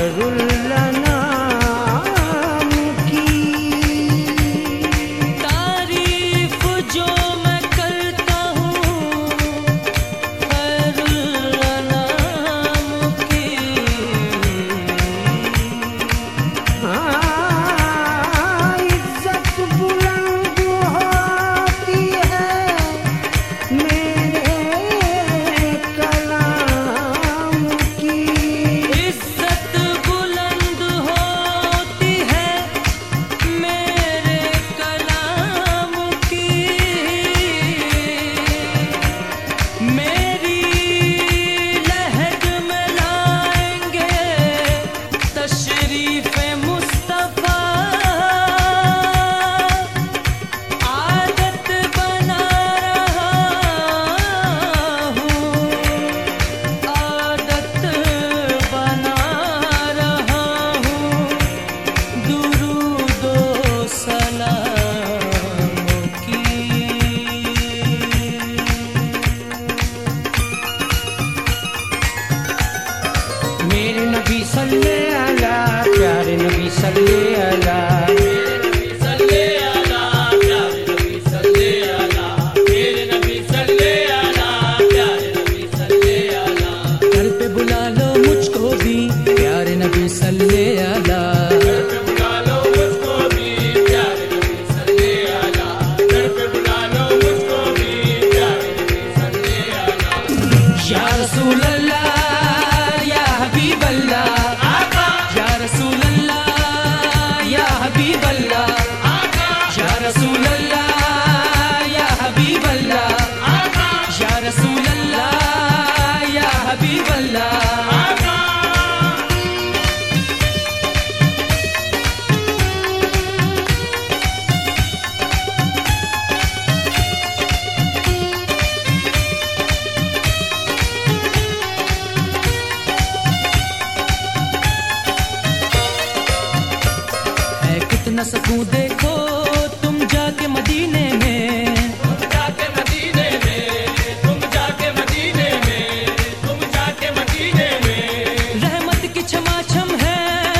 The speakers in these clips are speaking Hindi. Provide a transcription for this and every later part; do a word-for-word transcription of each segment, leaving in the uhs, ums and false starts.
न सकूं देखो तुम जाके मदीने में, तुम जाके मदीने में, तुम जाके मदीने में, तुम जाके मदीने में। रहमत की छमाछम है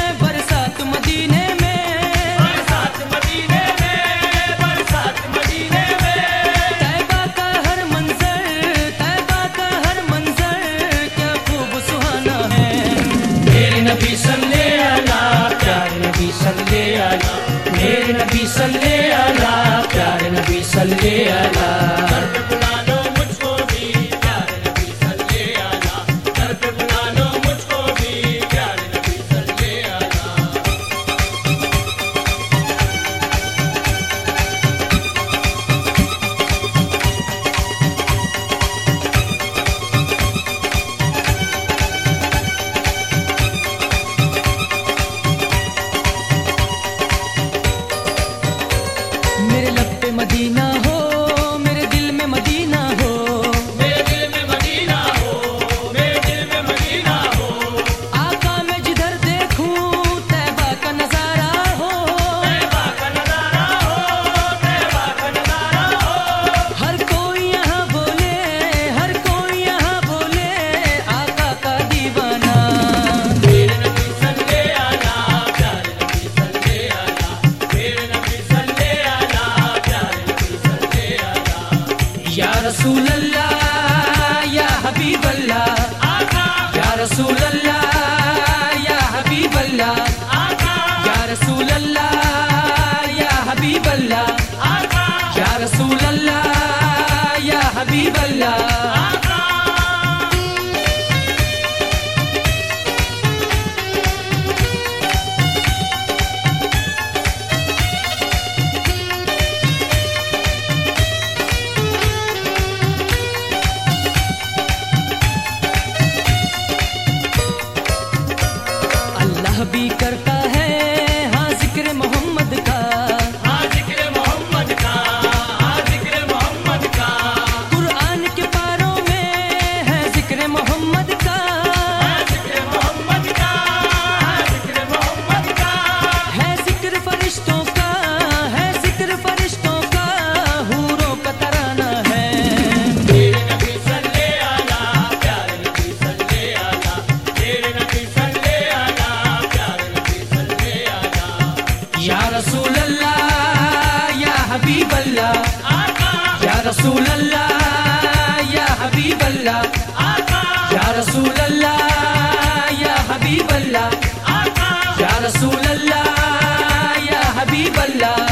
बरसात मदीने में, बरसात मदीने में, बरसात मदीने में। तैबा का हर मंजर, तैबा का हर मंजर क्या खूब सुहाना है। मेरे नबी सल्ले अला, प्यारे नबी सल्ले अला, मेरे नबी सल्ले अला, प्यारे नबी सल्ले अला। घर पे बुला लो मुझको भी, प्यारे नबी सल्ले अला, घर पे बुला लो मुझको भी, प्यारे नबी सल्ले अला। मेरे लब पे मदीना हो, मेरे दिल में मदीना हो, मेरे दिल में मदीना हो, मेरे दिल में मदीना हो। आका मैं जिधर देखूं तैबा का नजारा हो, तैबा का नजारा हो, तैबा का नजारा हो। हर कोई यहाँ बोले, हर कोई यहाँ बोले आका का दीवाना। मेरे नबी सल्ले अला, प्यारे नबी सल्ले अला, मेरे नबी सल्ले अला, प्यारे नबी सल्ले अला। या रसूल अल्लाह या हबीब अल्लाह, आका या रसूल अल्लाह या हबीब अल्लाह, आका या रसूल अल्लाह या हबीब अल्लाह, आका या रसूल अल्लाह या हबीब अल्लाह। आका। अल्लाह भी करता है हाँ जिक्र मोहम्मद का, हाँ जिक्र मोहम्मद का, हाँ जिक्र मोहम्मद का। कुरान के पारों में है जिक्र मोहम्मद का, हाँ जिक्र मोहम्मद का, हाँ जिक्र मोहम्मद का। है जिक्र फरिश्तों का, है जिक्र फरिश्तों का, हूरों का तराना है। मेरे नबी सल्ले अला, प्यारे नबी सल्ले अला, मेरे नबी सल्ले अला, रसूल अल्लाह या हबीब अल्लाह, या रसूल अल्लाह या हबीब अल्लाह, या रसूल अल्लाह या हबीब अल्लाह।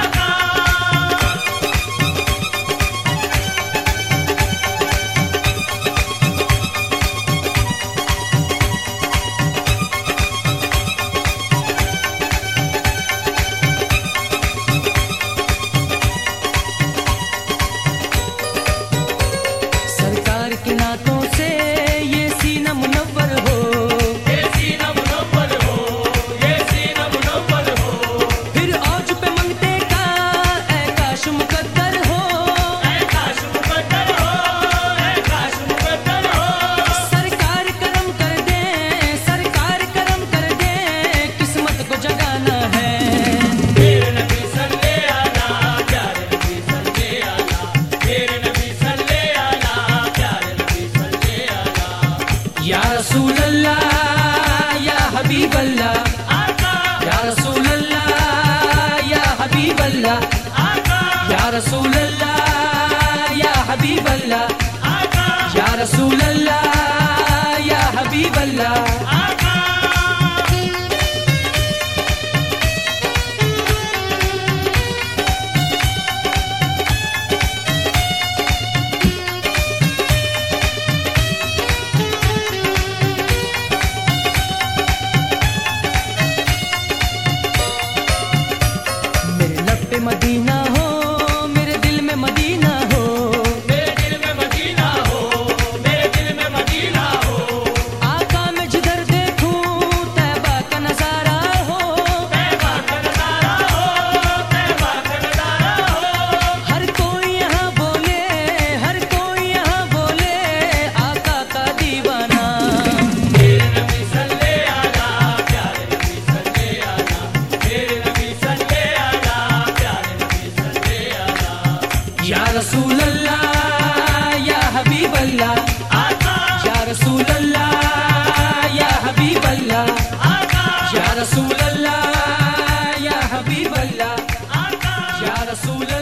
सरकार की नातों से ये सीना मुनव्वर हो, ये सीना मुनव्वर हो, ये सीना मुनव्वर हो। फिर औज पे मंगते का ऐ काश मुकद्दर हो, ऐ काश मुकद्दर हो, ऐ काश मुकद्दर हो। सरकार करम कर दे, सरकार करम कर दे, किस्मत को जगाना है। मेरे नबी सल्ले अला, प्यारे नबी सल्ले अला, मेरे नबी सल्ले अला, प्यारे नबी सल्ले अला। या रसूल अल्लाह या हबीब अल्लाह, आका, या रसूल अल्लाह या हबीब अल्लाह, आका, या रसूल अल्लाह या हबीब अल्लाह, आका, या रसूल अल्लाह या हबीब अल्लाह। आका। मेरे लब पे मदीना हो, मेरे दिल में मदीना हो, मेरे दिल में मदीना हो, मेरे दिल में मदीना हो। आका मैं जिधर देखूं तैबा का नजारा हो, तैबा का नजारा हो, तैबा का नजारा हो। हर कोई यहाँ बोले, हर कोई यहाँ बोले, आका का दीवाना। मेरे नबी सल्ले अला, प्यारे नबी सल्ले अला, मेरे नबी सल्ले अला, प्यारे नबी सल्ले अला। या रसूल अल्लाह या हबीब अल्लाह, आका, या रसूल अल्लाह या हबीब अल्लाह, आका, या रसूल अल्लाह या हबीब अल्लाह, आका। या रसूल